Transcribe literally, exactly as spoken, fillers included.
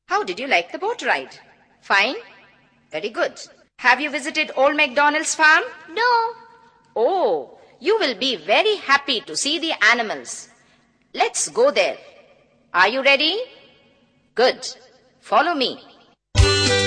How did you like the boat ride? Fine? Very good. Have you visited Old MacDonald's farm? No. Oh, you will be very happy to see the animals. Let's go there. Are you ready? Good. Follow me.